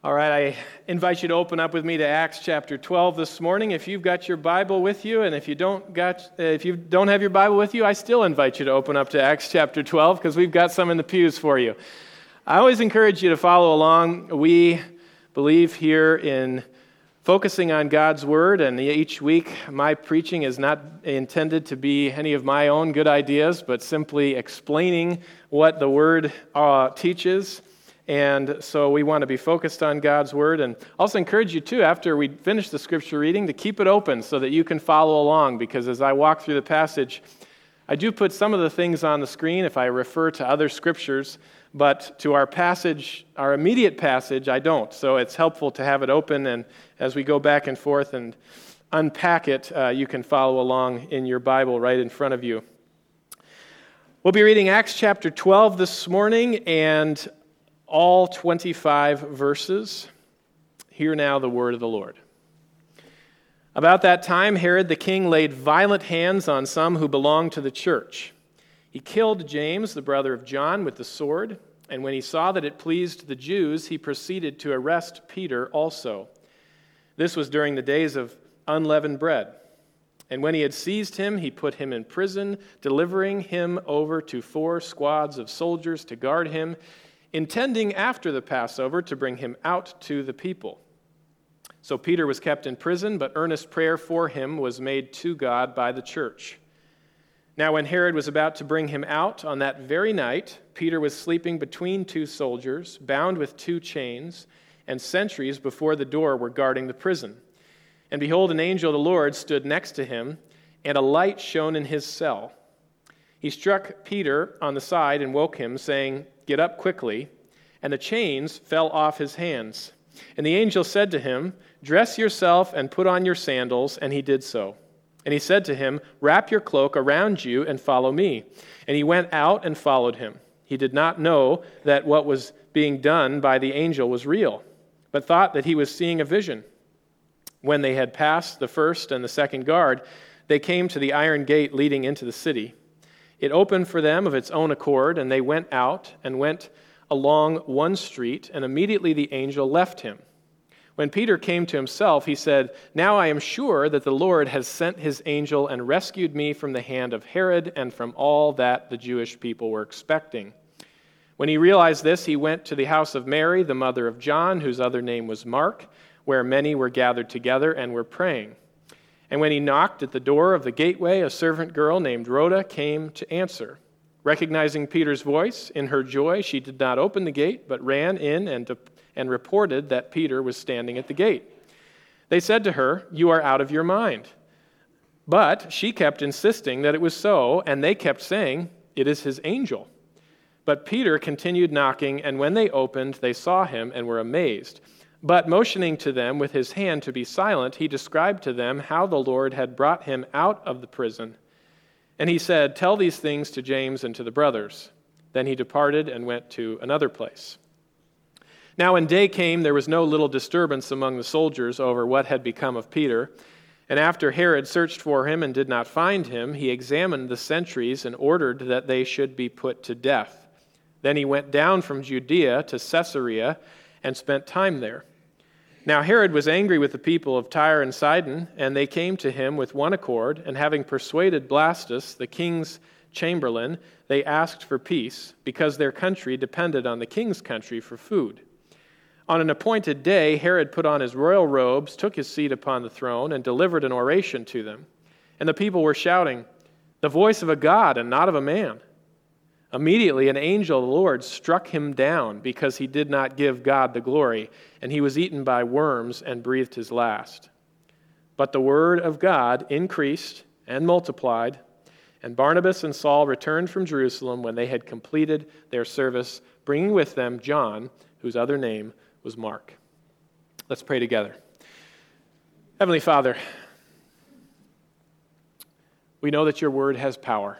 All right, I invite you to open up with me to Acts chapter 12 this morning. If you've got your Bible with you, and if you don't have your Bible with you, I still invite you to open up to Acts chapter 12 because we've got some in the pews for you. I always encourage you to follow along. We believe here in focusing on God's Word, and each week my preaching is not intended to be any of my own good ideas, but simply explaining what the Word teaches. And so we want to be focused on God's Word, and also encourage you too, after we finish the Scripture reading, to keep it open so that you can follow along, because as I walk through the passage, I do put some of the things on the screen if I refer to other Scriptures, but to our passage, our immediate passage, I don't. So it's helpful to have it open, and as we go back and forth and unpack it, you can follow along in your Bible right in front of you. We'll be reading Acts chapter 12 this morning, and all 25 verses. Hear now the word of the Lord. About that time, Herod the king laid violent hands on some who belonged to the church. He killed James, the brother of John, with the sword, and when he saw that it pleased the Jews, he proceeded to arrest Peter also. This was during the days of unleavened bread. And when he had seized him, he put him in prison, delivering him over to 4 squads of soldiers to guard him, intending after the Passover to bring him out to the people. So Peter was kept in prison, but earnest prayer for him was made to God by the church. Now when Herod was about to bring him out, on that very night, Peter was sleeping between 2 soldiers, bound with 2 chains, and sentries before the door were guarding the prison. And behold, an angel of the Lord stood next to him, and a light shone in his cell. He struck Peter on the side and woke him, saying, "Get up quickly," and the chains fell off his hands. And the angel said to him, "Dress yourself and put on your sandals," and he did so. And he said to him, "Wrap your cloak around you and follow me." And he went out and followed him. He did not know that what was being done by the angel was real, but thought that he was seeing a vision. When they had passed the first and the second guard, they came to the iron gate leading into the city. It opened for them of its own accord, and they went out and went along one street, and immediately the angel left him. When Peter came to himself, he said, "Now I am sure that the Lord has sent his angel and rescued me from the hand of Herod and from all that the Jewish people were expecting." When he realized this, he went to the house of Mary, the mother of John, whose other name was Mark, where many were gathered together and were praying. And when he knocked at the door of the gateway, a servant girl named Rhoda came to answer. Recognizing Peter's voice, in her joy, she did not open the gate, but ran in and reported that Peter was standing at the gate. They said to her, "You are out of your mind." But she kept insisting that it was so, and they kept saying, "It is his angel." But Peter continued knocking, and when they opened, they saw him and were amazed. But motioning to them with his hand to be silent, he described to them how the Lord had brought him out of the prison. And he said, "Tell these things to James and to the brothers." Then he departed and went to another place. Now when day came, there was no little disturbance among the soldiers over what had become of Peter. And after Herod searched for him and did not find him, he examined the sentries and ordered that they should be put to death. Then he went down from Judea to Caesarea and spent time there. Now Herod was angry with the people of Tyre and Sidon, and they came to him with one accord, and having persuaded Blastus, the king's chamberlain, they asked for peace, because their country depended on the king's country for food. On an appointed day, Herod put on his royal robes, took his seat upon the throne, and delivered an oration to them. And the people were shouting, "The voice of a god and not of a man." Immediately an angel of the Lord struck him down because he did not give God the glory, and he was eaten by worms and breathed his last. But the word of God increased and multiplied, and Barnabas and Saul returned from Jerusalem when they had completed their service, bringing with them John, whose other name was Mark. Let's pray together. Heavenly Father, we know that your word has power.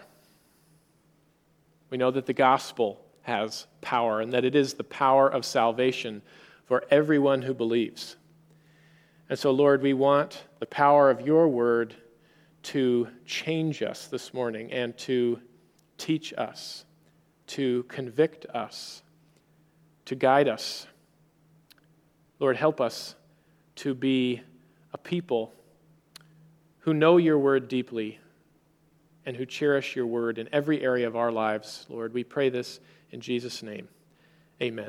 We know that the gospel has power and that it is the power of salvation for everyone who believes. And so, Lord, we want the power of your word to change us this morning and to teach us, to convict us, to guide us, Lord, help us to be a people who know your word deeply and who cherish your word in every area of our lives. Lord, we pray this in Jesus' name. Amen.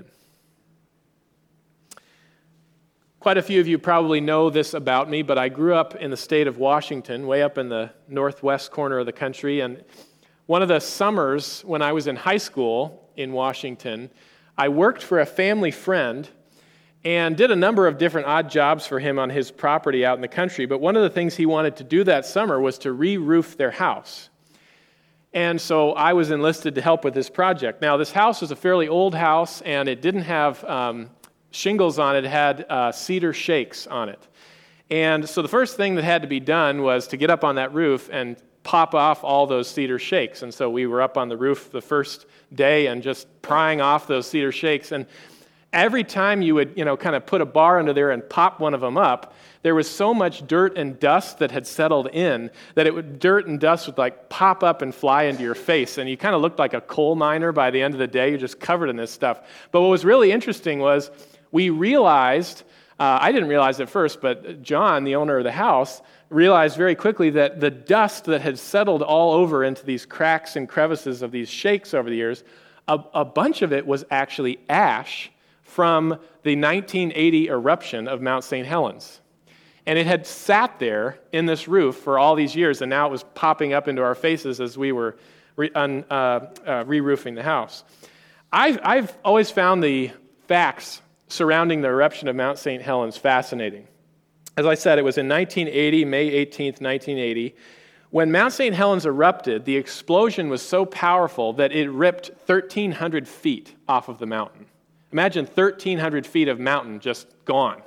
Quite a few of you probably know this about me, but I grew up in the state of Washington, way up in the northwest corner of the country, and one of the summers when I was in high school in Washington, I worked for a family friend and did a number of different odd jobs for him on his property out in the country, but one of the things he wanted to do that summer was to re-roof their house. And so I was enlisted to help with this project. Now, this house was a fairly old house, and it didn't have shingles on it. It had cedar shakes on it. And so the first thing that had to be done was to get up on that roof and pop off all those cedar shakes. And so we were up on the roof the first day and just prying off those cedar shakes. And every time you would, kind of put a bar under there and pop one of them up, there was so much dirt and dust that had settled in that dirt and dust would like pop up and fly into your face. And you kind of looked like a coal miner by the end of the day. You're just covered in this stuff. But what was really interesting was we realized, I didn't realize at first, but John, the owner of the house, realized very quickly that the dust that had settled all over into these cracks and crevices of these shakes over the years, a bunch of it was actually ash from the 1980 eruption of Mount St. Helens. And it had sat there in this roof for all these years, and now it was popping up into our faces as we were re-roofing the house. I've always found the facts surrounding the eruption of Mount St. Helens fascinating. As I said, it was in 1980, May 18th, 1980. When Mount St. Helens erupted, the explosion was so powerful that it ripped 1,300 feet off of the mountain. Imagine 1,300 feet of mountain just gone.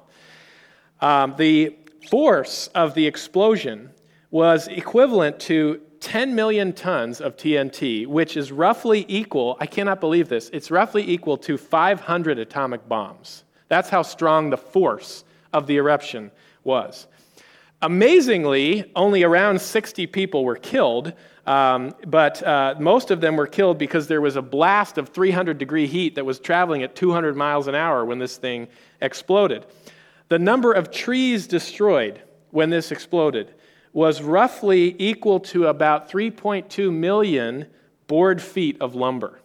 The force of the explosion was equivalent to 10 million tons of TNT, which is roughly equal, I cannot believe this, it's roughly equal to 500 atomic bombs. That's how strong the force of the eruption was. Amazingly, only around 60 people were killed, but most of them were killed because there was a blast of 300-degree heat that was traveling at 200 miles an hour when this thing exploded. The number of trees destroyed when this exploded was roughly equal to about 3.2 million board feet of lumber.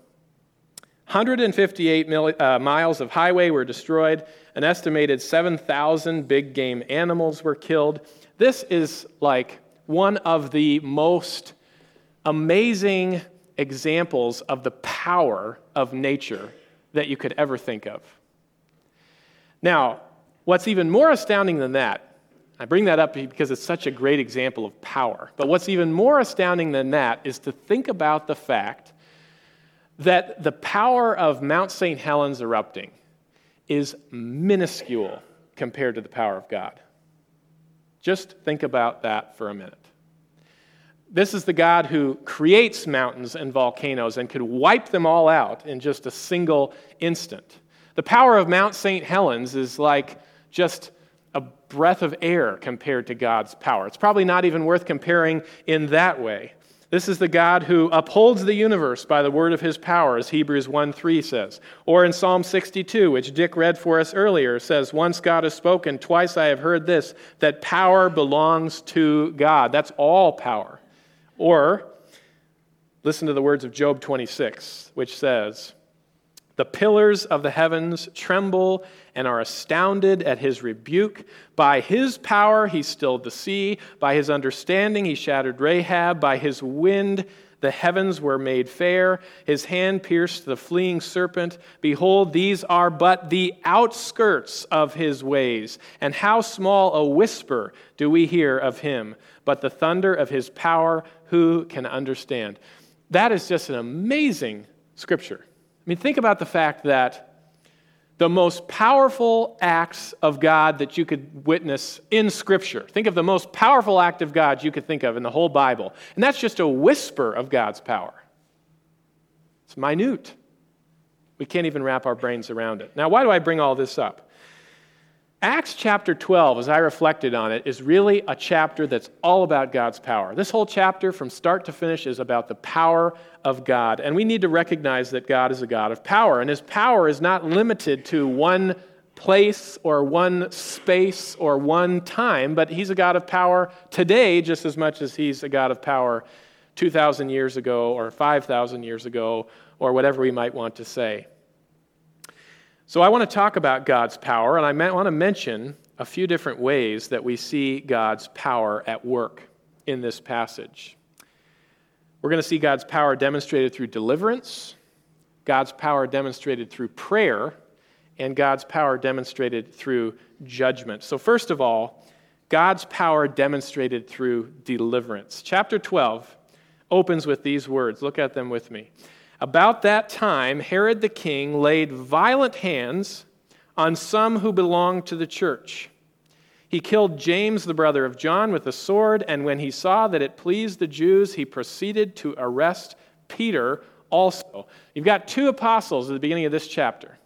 158 miles of highway were destroyed. An estimated 7,000 big game animals were killed. This is like one of the most amazing examples of the power of nature that you could ever think of. Now, what's even more astounding than that, I bring that up because it's such a great example of power, but what's even more astounding than that is to think about the fact that the power of Mount St. Helens erupting is minuscule compared to the power of God. Just think about that for a minute. This is the God who creates mountains and volcanoes and could wipe them all out in just a single instant. The power of Mount St. Helens is like just a breath of air compared to God's power. It's probably not even worth comparing in that way. This is the God who upholds the universe by the word of his power, as Hebrews 1:3 says. Or in Psalm 62, which Dick read for us earlier, says, "Once God has spoken, twice I have heard this, that power belongs to God." That's all power. Or, listen to the words of Job 26, which says, "The pillars of the heavens tremble and are astounded at his rebuke. By his power he stilled the sea. By his understanding he shattered Rahab. By his wind the heavens were made fair. His hand pierced the fleeing serpent. Behold, these are but the outskirts of his ways. And how small a whisper do we hear of him? But the thunder of his power, who can understand?" That is just an amazing scripture. I mean, think about the fact that the most powerful acts of God that you could witness in Scripture. Think of the most powerful act of God you could think of in the whole Bible. And that's just a whisper of God's power. It's minute. We can't even wrap our brains around it. Now, why do I bring all this up? Acts chapter 12, as I reflected on it, is really a chapter that's all about God's power. This whole chapter, from start to finish, is about the power of God. And we need to recognize that God is a God of power. And his power is not limited to one place or one space or one time, but he's a God of power today just as much as he's a God of power 2,000 years ago or 5,000 years ago or whatever we might want to say. So I want to talk about God's power, and I want to mention a few different ways that we see God's power at work in this passage. We're going to see God's power demonstrated through deliverance, God's power demonstrated through prayer, and God's power demonstrated through judgment. So first of all, God's power demonstrated through deliverance. Chapter 12 opens with these words. Look at them with me. About that time, Herod the king laid violent hands on some who belonged to the church. He killed James, the brother of John, with a sword, and when he saw that it pleased the Jews, he proceeded to arrest Peter also. You've got two apostles at the beginning of this chapter.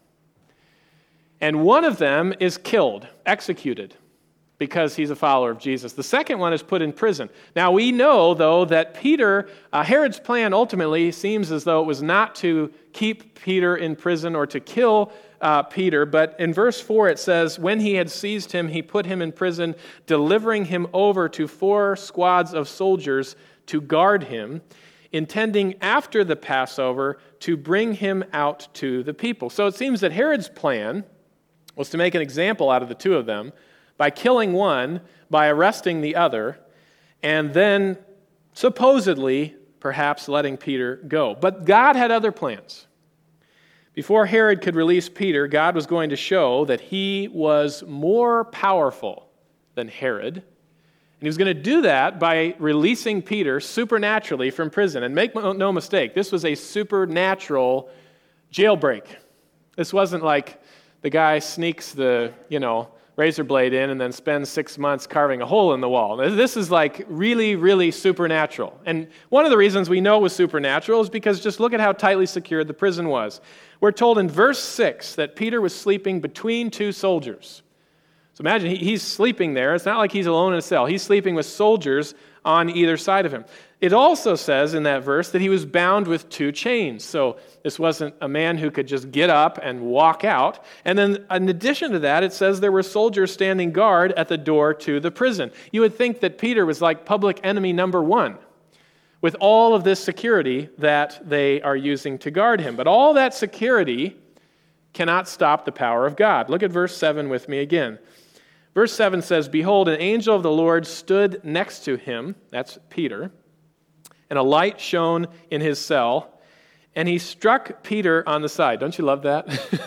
And one of them is killed, executed, because he's a follower of Jesus. The second one is put in prison. Now we know, though, that Herod's plan ultimately seems as though it was not to keep Peter in prison or to kill Peter, but in verse 4 it says, when he had seized him, he put him in prison, delivering him over to 4 squads of soldiers to guard him, intending after the Passover to bring him out to the people. So it seems that Herod's plan was to make an example out of the two of them by killing one, by arresting the other, and then supposedly, perhaps, letting Peter go. But God had other plans. Before Herod could release Peter, God was going to show that he was more powerful than Herod. And he was going to do that by releasing Peter supernaturally from prison. And make no mistake, this was a supernatural jailbreak. This wasn't like the guy sneaks the, razor blade in and then spends 6 months carving a hole in the wall. This is like really, really supernatural. And one of the reasons we know it was supernatural is because just look at how tightly secured the prison was. We're told in verse 6 that Peter was sleeping between 2 soldiers. So imagine he's sleeping there. It's not like he's alone in a cell. He's sleeping with soldiers on either side of him. It also says in that verse that he was bound with 2 chains. So this wasn't a man who could just get up and walk out. And then in addition to that, it says there were soldiers standing guard at the door to the prison. You would think that Peter was like public enemy number 1 with all of this security that they are using to guard him. But all that security cannot stop the power of God. Look at verse 7 with me again. Verse 7 says, behold, an angel of the Lord stood next to him, that's Peter, and a light shone in his cell, and he struck Peter on the side. Don't you love that?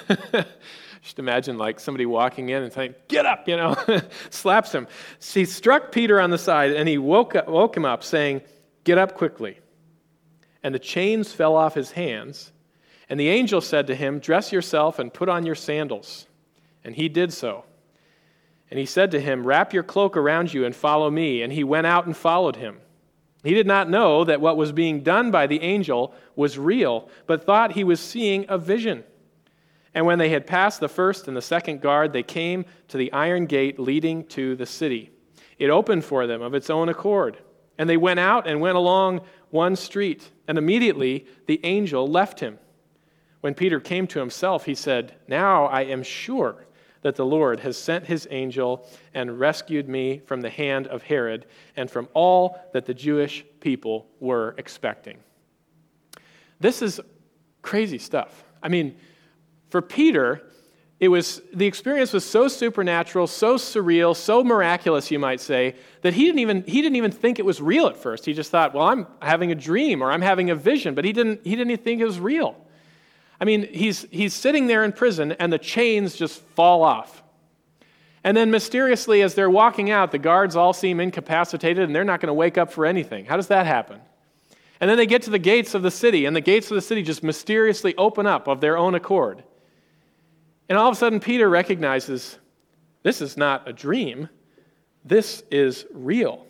Just imagine like somebody walking in and saying, get up, slaps him. So he struck Peter on the side, and he woke him up, saying, get up quickly. And the chains fell off his hands, and the angel said to him, dress yourself and put on your sandals. And he did so. And he said to him, wrap your cloak around you and follow me. And he went out and followed him. He did not know that what was being done by the angel was real, but thought he was seeing a vision. And when they had passed the first and the second guard, they came to the iron gate leading to the city. It opened for them of its own accord. And they went out and went along one street. And immediately the angel left him. When Peter came to himself, he said, now I am sure that the Lord has sent his angel and rescued me from the hand of Herod and from all that the Jewish people were expecting. This is crazy stuff. I mean, for Peter, the experience was so supernatural, so surreal, so miraculous, you might say, that he didn't even think it was real at first. He just thought, well, I'm having a dream or I'm having a vision, but he didn't even think it was real. I mean, he's sitting there in prison, and the chains just fall off. And then mysteriously, as they're walking out, the guards all seem incapacitated, and they're not going to wake up for anything. How does that happen? And then they get to the gates of the city, and the gates of the city just mysteriously open up of their own accord. And all of a sudden, Peter recognizes, this is not a dream. This is real.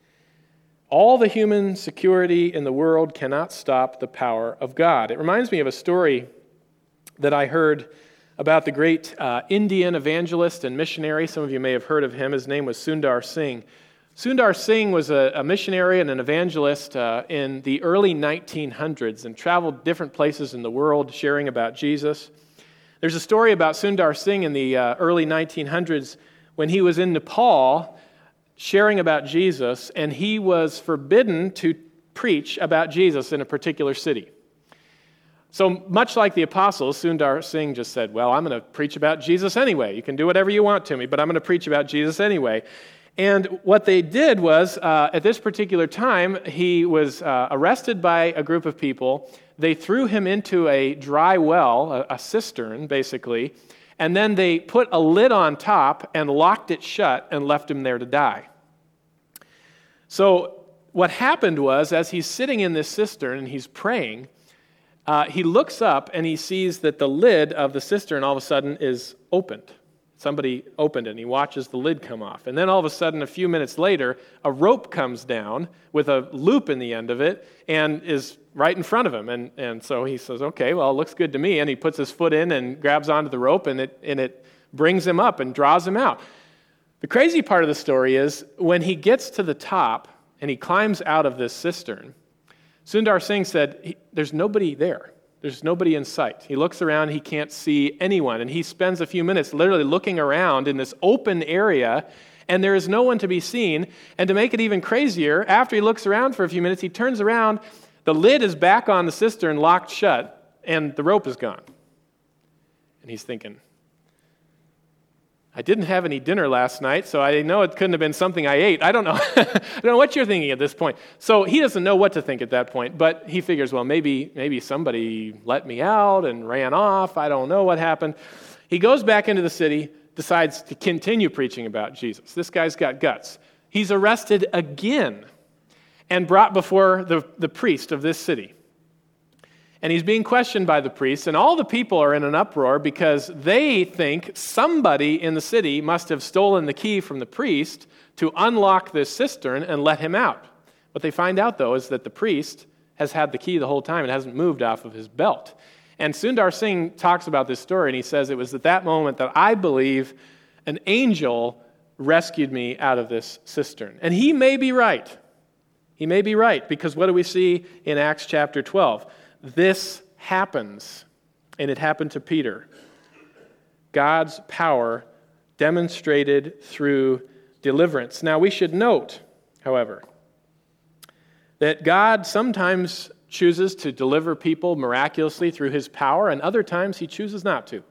All the human security in the world cannot stop the power of God. It reminds me of a story that I heard about the great Indian evangelist and missionary. Some of you may have heard of him. His name was Sundar Singh. Sundar Singh was a missionary and an evangelist in the early 1900s and traveled different places in the world sharing about Jesus. There's a story about Sundar Singh in the early 1900s when he was in Nepal sharing about Jesus, and he was forbidden to preach about Jesus in a particular city. So much like the apostles, Sundar Singh just said, well, I'm going to preach about Jesus anyway. You can do whatever you want to me, but I'm going to preach about Jesus anyway. And what they did was, at this particular time, he was arrested by a group of people. They threw him into a dry well, a cistern, basically, and then they put a lid on top and locked it shut and left him there to die. So what happened was, as he's sitting in this cistern and he's praying, he looks up and he sees that the lid of the cistern all of a sudden is opened. Somebody opened it and he watches the lid come off. And then all of a sudden, a few minutes later, a rope comes down with a loop in the end of it and is right in front of him. And so he says, okay, well, it looks good to me. And he puts his foot in and grabs onto the rope and it brings him up and draws him out. The crazy part of the story is when he gets to the top and he climbs out of this cistern, Sundar Singh said, there's nobody there. There's nobody in sight. He looks around, he can't see anyone, and he spends a few minutes literally looking around in this open area, and there is no one to be seen. And to make it even crazier, after he looks around for a few minutes, he turns around, the lid is back on the cistern, locked shut, and the rope is gone. And he's thinking, I didn't have any dinner last night, so I know it couldn't have been something I ate. I don't know. I don't know what you're thinking at this point. So he doesn't know what to think at that point, but he figures, well, maybe somebody let me out and ran off. I don't know what happened. He goes back into the city, decides to continue preaching about Jesus. This guy's got guts. He's arrested again and brought before the priest of this city. And he's being questioned by the priests, and all the people are in an uproar because they think somebody in the city must have stolen the key from the priest to unlock this cistern and let him out. What they find out, though, is that the priest has had the key the whole time. It hasn't moved off of his belt. And Sundar Singh talks about this story, and he says, it was at that moment that I believe an angel rescued me out of this cistern. And he may be right. He may be right, because what do we see in Acts chapter 12? This happens, and it happened to Peter. God's power demonstrated through deliverance. Now, we should note, however, that God sometimes chooses to deliver people miraculously through his power, and other times he chooses not to.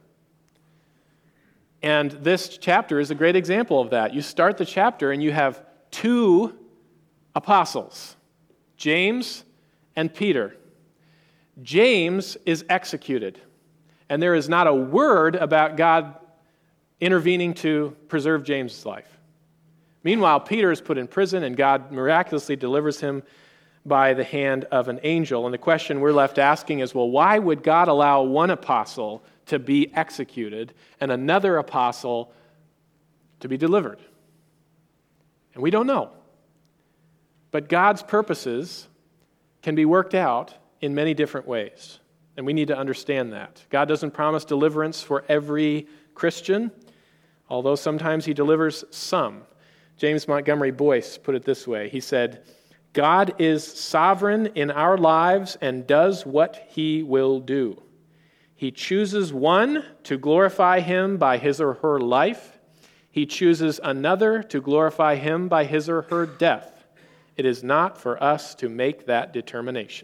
And this chapter is a great example of that. You start the chapter, and you have two apostles, James and Peter. James is executed, and there is not a word about God intervening to preserve James's life. Meanwhile, Peter is put in prison, and God miraculously delivers him by the hand of an angel. And the question we're left asking is, well, why would God allow one apostle to be executed and another apostle to be delivered? And we don't know. But God's purposes can be worked out in many different ways, and we need to understand that. God doesn't promise deliverance for every Christian, although sometimes he delivers some. James Montgomery Boyce put it this way. He said, God is sovereign in our lives and does what he will do. He chooses one to glorify him by his or her life. He chooses another to glorify him by his or her death. It is not for us to make that determination.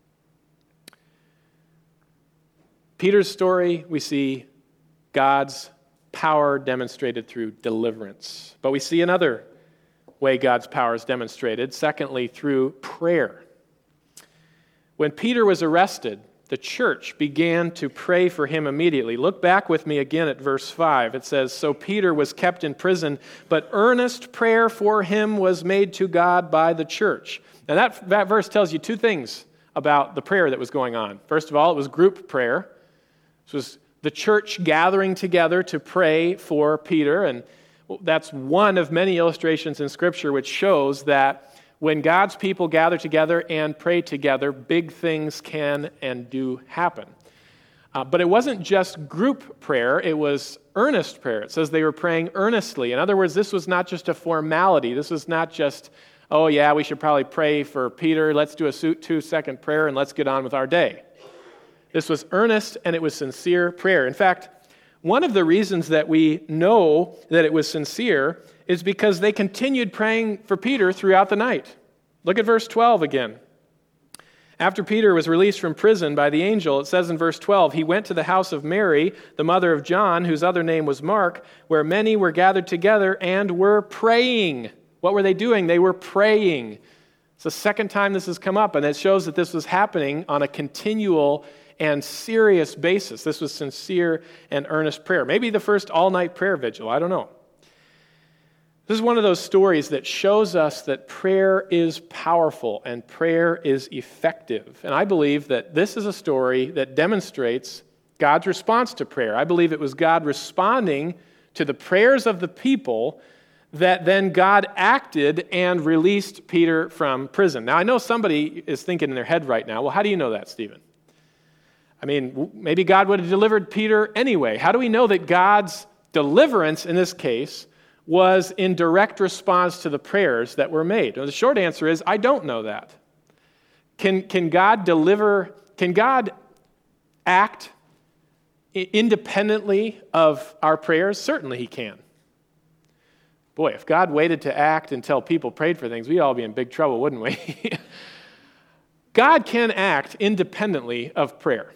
Peter's story, we see God's power demonstrated through deliverance. But we see another way God's power is demonstrated, secondly, through prayer. When Peter was arrested, the church began to pray for him immediately. Look back with me again at verse 5. It says, so Peter was kept in prison, but earnest prayer for him was made to God by the church. Now that verse tells you two things about the prayer that was going on. First of all, it was group prayer. This was the church gathering together to pray for Peter, and that's one of many illustrations in Scripture which shows that when God's people gather together and pray together, big things can and do happen. But it wasn't just group prayer, it was earnest prayer. It says they were praying earnestly. In other words, this was not just a formality. This was not just, oh yeah, we should probably pray for Peter, let's do a 2-second prayer and let's get on with our day. This was earnest and it was sincere prayer. In fact, one of the reasons that we know that it was sincere is because they continued praying for Peter throughout the night. Look at verse 12 again. After Peter was released from prison by the angel, it says in verse 12, he went to the house of Mary, the mother of John, whose other name was Mark, where many were gathered together and were praying. What were they doing? They were praying. It's the second time this has come up, and it shows that this was happening on a continual and serious basis. This was sincere and earnest prayer. Maybe the first all-night prayer vigil. I don't know. This is one of those stories that shows us that prayer is powerful and prayer is effective. And I believe that this is a story that demonstrates God's response to prayer. I believe it was God responding to the prayers of the people that then God acted and released Peter from prison. Now, I know somebody is thinking in their head right now, well, how do you know that, Stephen? I mean, maybe God would have delivered Peter anyway. How do we know that God's deliverance in this case was in direct response to the prayers that were made? Well, the short answer is, I don't know that. Can God act independently of our prayers? Certainly he can. Boy, if God waited to act until people prayed for things, we'd all be in big trouble, wouldn't we? God can act independently of prayer.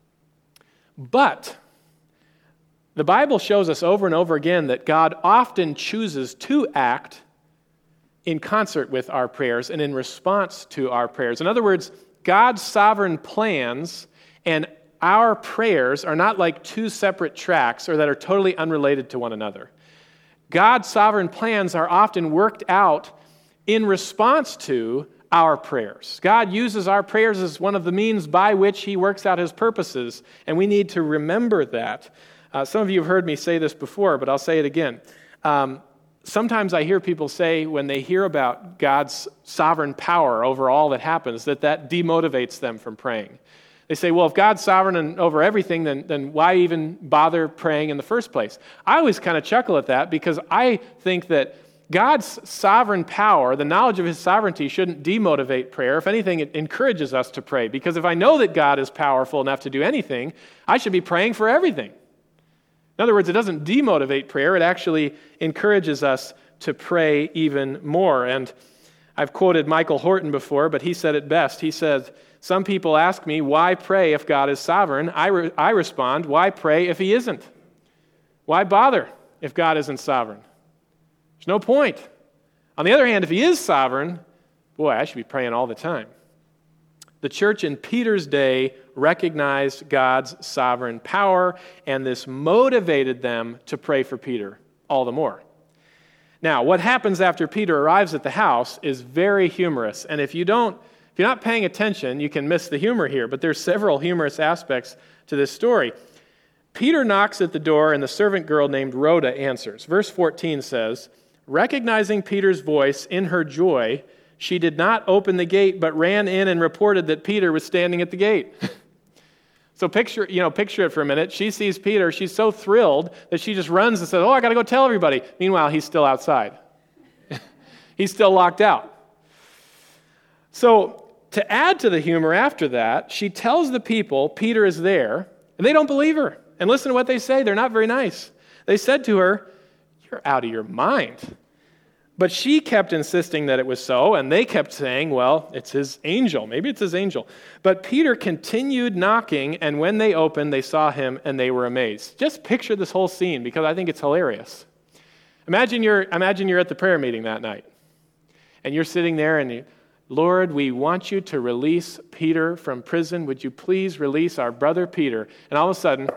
But the Bible shows us over and over again that God often chooses to act in concert with our prayers and in response to our prayers. In other words, God's sovereign plans and our prayers are not like two separate tracks or that are totally unrelated to one another. God's sovereign plans are often worked out in response to our prayers. God uses our prayers as one of the means by which he works out his purposes, and we need to remember that. Some of you have heard me say this before, but I'll say it again. Sometimes I hear people say when they hear about God's sovereign power over all that happens, that demotivates them from praying. They say, well, if God's sovereign over everything, then why even bother praying in the first place? I always kind of chuckle at that because I think that God's sovereign power, the knowledge of his sovereignty, shouldn't demotivate prayer. If anything, it encourages us to pray. Because if I know that God is powerful enough to do anything, I should be praying for everything. In other words, it doesn't demotivate prayer. It actually encourages us to pray even more. And I've quoted Michael Horton before, but he said it best. He said, some people ask me, why pray if God is sovereign? I respond, why pray if he isn't? Why bother if God isn't sovereign? There's no point. On the other hand, if he is sovereign, boy, I should be praying all the time. The church in Peter's day recognized God's sovereign power, and this motivated them to pray for Peter all the more. Now, what happens after Peter arrives at the house is very humorous, and if you're not paying attention, you can miss the humor here, but there's several humorous aspects to this story. Peter knocks at the door, and the servant girl named Rhoda answers. Verse 14 says, recognizing Peter's voice in her joy, she did not open the gate, but ran in and reported that Peter was standing at the gate. So picture it for a minute. She sees Peter. She's so thrilled that she just runs and says, I got to go tell everybody. Meanwhile, he's still outside. He's still locked out. So to add to the humor after that, she tells the people Peter is there, and they don't believe her. And listen to what they say. They're not very nice. They said to her, you're out of your mind. But she kept insisting that it was so, and they kept saying, well, it's his angel. Maybe it's his angel. But Peter continued knocking, and when they opened, they saw him, and they were amazed. Just picture this whole scene, because I think it's hilarious. Imagine you're at the prayer meeting that night, and you're sitting there, and Lord, we want you to release Peter from prison. Would you please release our brother Peter? And all of a sudden,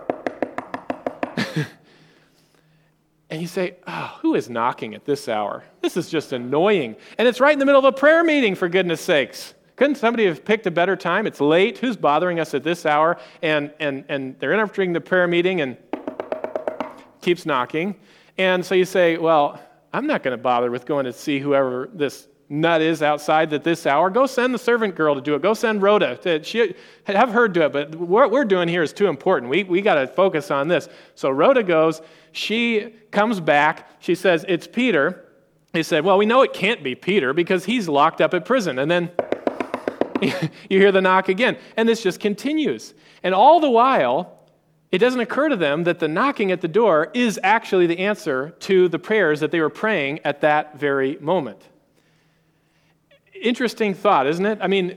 and you say, who is knocking at this hour? This is just annoying. And it's right in the middle of a prayer meeting, for goodness sakes. Couldn't somebody have picked a better time? It's late. Who's bothering us at this hour? And they're entering the prayer meeting and keeps knocking. And so you say, well, I'm not going to bother with going to see whoever this nut is outside at this hour. Go send the servant girl to do it. Go send Rhoda. Have her do it. But what we're doing here is too important. We got to focus on this. So Rhoda goes. She comes back. She says, it's Peter. He said, well, we know it can't be Peter because he's locked up at prison. And then you hear the knock again. And this just continues. And all the while, it doesn't occur to them that the knocking at the door is actually the answer to the prayers that they were praying at that very moment. Interesting thought, isn't it? I mean,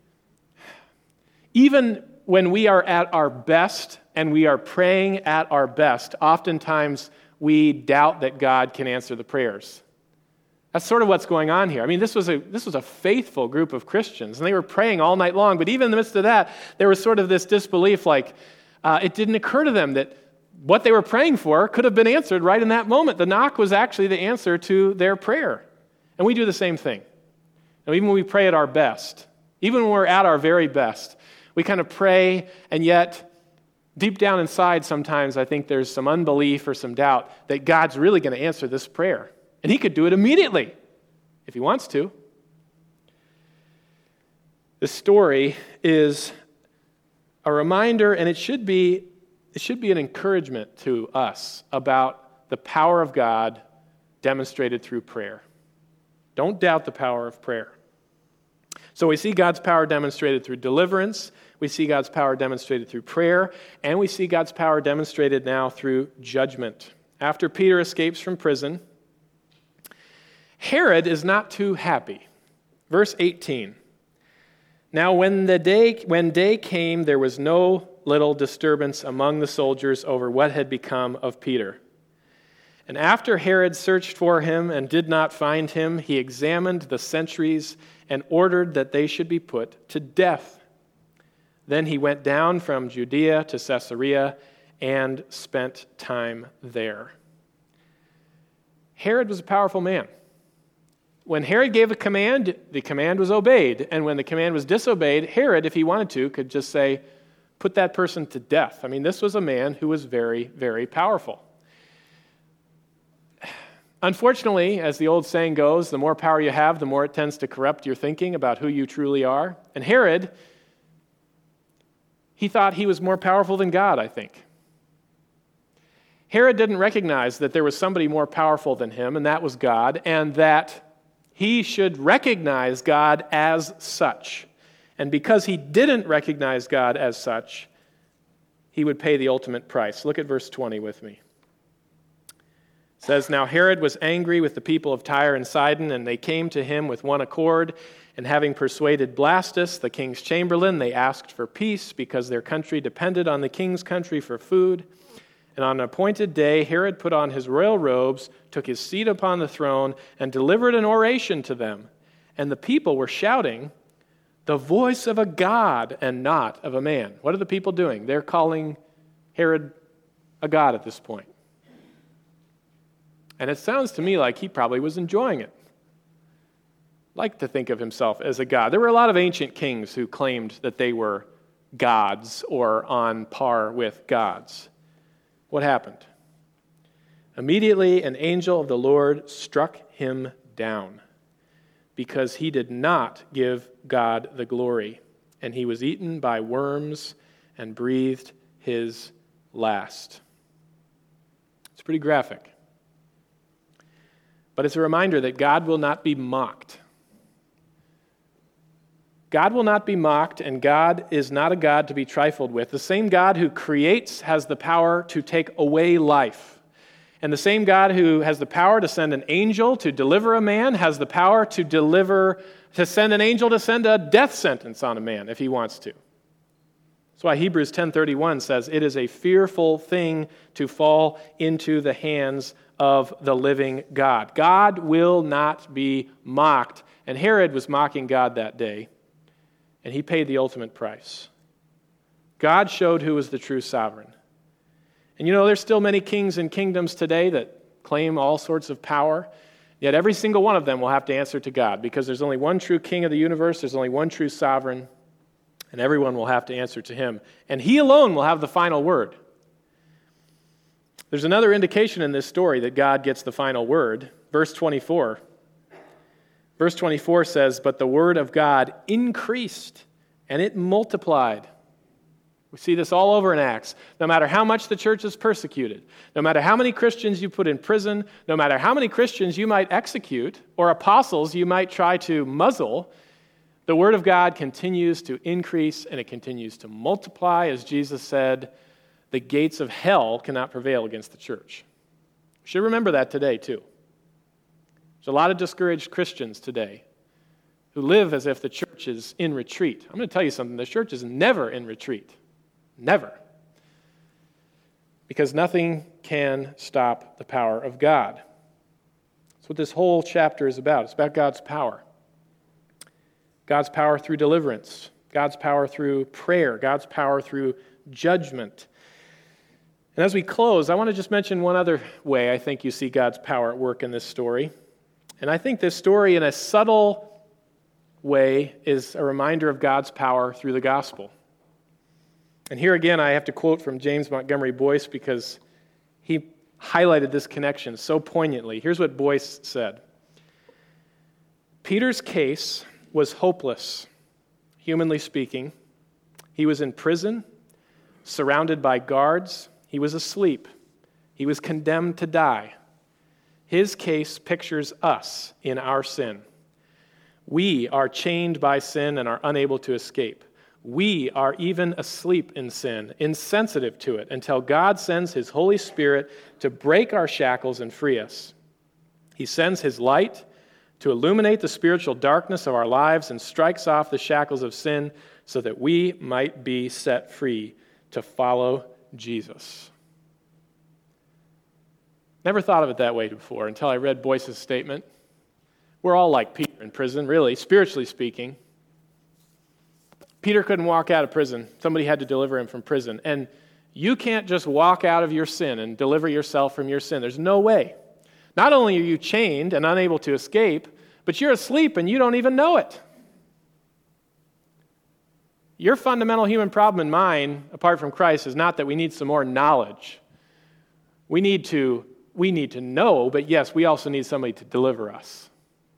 even when we are at our best and we are praying at our best, oftentimes we doubt that God can answer the prayers. That's sort of what's going on here. I mean, this was a faithful group of Christians, and they were praying all night long, but even in the midst of that, there was sort of this disbelief, like it didn't occur to them that what they were praying for could have been answered right in that moment. The knock was actually the answer to their prayer. And we do the same thing. And even when we pray at our best, even when we're at our very best, we kind of pray, and yet deep down inside sometimes I think there's some unbelief or some doubt that God's really going to answer this prayer. And he could do it immediately if he wants to. This story is a reminder, and it should be an encouragement to us about the power of God demonstrated through prayer. Don't doubt the power of prayer. So we see God's power demonstrated through deliverance, we see God's power demonstrated through prayer, and we see God's power demonstrated now through judgment. After Peter escapes from prison, Herod is not too happy. Verse 18. Now when day came, there was no little disturbance among the soldiers over what had become of Peter. And after Herod searched for him and did not find him, he examined the sentries and ordered that they should be put to death. Then he went down from Judea to Caesarea and spent time there. Herod was a powerful man. When Herod gave a command, the command was obeyed. And when the command was disobeyed, Herod, if he wanted to, could just say, put that person to death. I mean, this was a man who was very, very powerful. Unfortunately, as the old saying goes, the more power you have, the more it tends to corrupt your thinking about who you truly are. And Herod, he thought he was more powerful than God, I think. Herod didn't recognize that there was somebody more powerful than him, and that was God, and that he should recognize God as such. And because he didn't recognize God as such, he would pay the ultimate price. Look at verse 20 with me. It says, Now Herod was angry with the people of Tyre and Sidon, and they came to him with one accord. And having persuaded Blastus, the king's chamberlain, they asked for peace because their country depended on the king's country for food. And on an appointed day, Herod put on his royal robes, took his seat upon the throne, and delivered an oration to them. And the people were shouting, the voice of a god and not of a man. What are the people doing? They're calling Herod a god at this point. And it sounds to me like he probably was enjoying it. Like to think of himself as a god. There were a lot of ancient kings who claimed that they were gods or on par with gods. What happened? Immediately an angel of the Lord struck him down because he did not give God the glory, and he was eaten by worms and breathed his last. It's pretty graphic. But it's a reminder that God will not be mocked. God will not be mocked, and God is not a God to be trifled with. The same God who creates has the power to take away life. And the same God who has the power to send an angel to deliver a man has the power to send an angel to send a death sentence on a man if he wants to. That's why Hebrews 10:31 says, it is a fearful thing to fall into the hands of the living God. God will not be mocked. And Herod was mocking God that day, and he paid the ultimate price. God showed who was the true sovereign. And there's still many kings and kingdoms today that claim all sorts of power, yet every single one of them will have to answer to God, because there's only one true king of the universe, there's only one true sovereign, and everyone will have to answer to him. And he alone will have the final word. There's another indication in this story that God gets the final word. Verse 24. Verse 24 says, but the word of God increased, and it multiplied. We see this all over in Acts. No matter how much the church is persecuted, no matter how many Christians you put in prison, no matter how many Christians you might execute, or apostles you might try to muzzle, the word of God continues to increase, and it continues to multiply. As Jesus said, the gates of hell cannot prevail against the church. We should remember that today, too. There's a lot of discouraged Christians today who live as if the church is in retreat. I'm going to tell you something. The church is never in retreat. Never. Because nothing can stop the power of God. That's what this whole chapter is about. It's about God's power. God's power through deliverance. God's power through prayer. God's power through judgment. And as we close, I want to just mention one other way I think you see God's power at work in this story. And I think this story, in a subtle way, is a reminder of God's power through the gospel. And here again, I have to quote from James Montgomery Boyce because he highlighted this connection so poignantly. Here's what Boyce said. Peter's case was hopeless, humanly speaking. He was in prison, surrounded by guards. He was asleep. He was condemned to die. His case pictures us in our sin. We are chained by sin and are unable to escape. We are even asleep in sin, insensitive to it, until God sends His Holy Spirit to break our shackles and free us. He sends His light to illuminate the spiritual darkness of our lives and strikes off the shackles of sin so that we might be set free to follow Jesus. Never thought of it that way before until I read Boyce's statement. We're all like Peter in prison, really, spiritually speaking. Peter couldn't walk out of prison. Somebody had to deliver him from prison. And you can't just walk out of your sin and deliver yourself from your sin. There's no way. Not only are you chained and unable to escape, but you're asleep and you don't even know it. Your fundamental human problem and mine, apart from Christ, is not that we need some more knowledge. We need to know, but yes, we also need somebody to deliver us.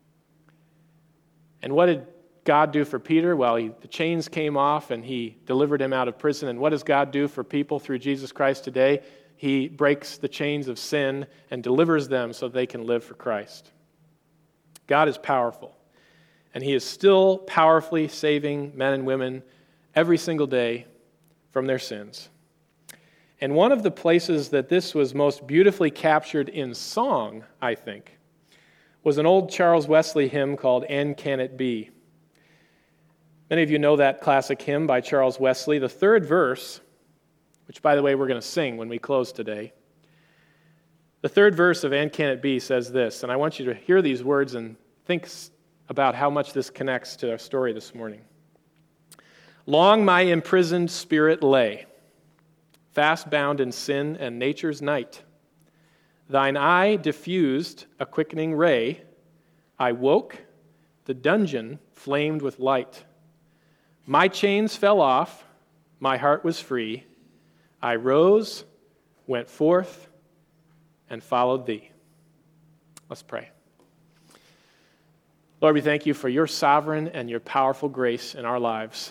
And what did God do for Peter? Well, the chains came off and He delivered him out of prison. And what does God do for people through Jesus Christ today? He breaks the chains of sin and delivers them so they can live for Christ. God is powerful. And He is still powerfully saving men and women every single day from their sins. And one of the places that this was most beautifully captured in song, I think, was an old Charles Wesley hymn called "And Can It Be?" Many of you know that classic hymn by Charles Wesley. The third verse, which, by the way, we're going to sing when we close today. The third verse of "And Can It Be?" says this, and I want you to hear these words and think about how much this connects to our story this morning. Long my imprisoned spirit lay, fast bound in sin and nature's night. Thine eye diffused a quickening ray. I woke, the dungeon flamed with light. My chains fell off, my heart was free. I rose, went forth, and followed Thee. Let's pray. Lord, we thank You for Your sovereign and Your powerful grace in our lives.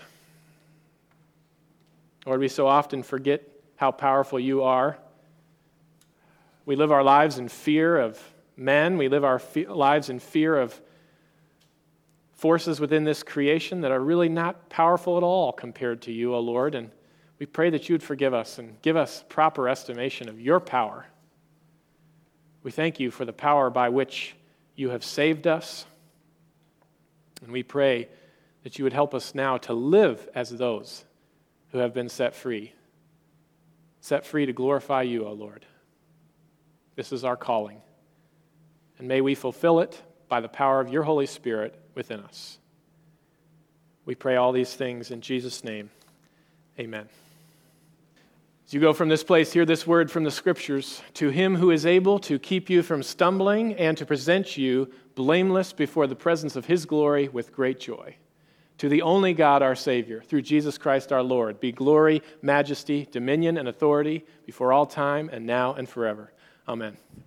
Lord, we so often forget how powerful You are. We live our lives in fear of men. We live our lives in fear of forces within this creation that are really not powerful at all compared to You, O Lord. And we pray that You would forgive us and give us proper estimation of Your power. We thank You for the power by which You have saved us. And we pray that You would help us now to live as those who have been set free to glorify You, O Lord. This is our calling. And may we fulfill it by the power of Your Holy Spirit within us. We pray all these things in Jesus' name. Amen. As you go from this place, hear this word from the Scriptures. To Him who is able to keep you from stumbling and to present you blameless before the presence of His glory with great joy. To the only God, our Savior, through Jesus Christ our Lord, be glory, majesty, dominion, and authority before all time and now and forever. Amen.